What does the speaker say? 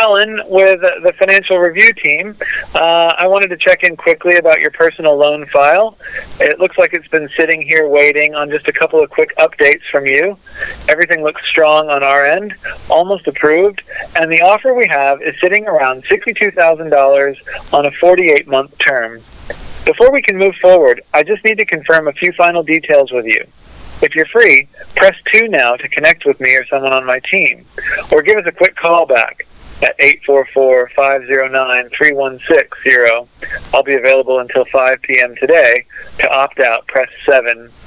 Alan with the Financial Review team. I wanted to check in quickly about your personal loan file. It looks like it's been sitting here waiting on just a couple of quick updates from you. Everything looks strong on our end, almost approved, and the offer we have is sitting around $62,000 on a 48-month term. Before we can move forward, I just need to confirm a few final details with you. If you're free, press 2 now to connect with me or someone on my team, or give us a quick call back at 844-509-3160. I'll be available until 5 p.m. today. To opt out, press 7.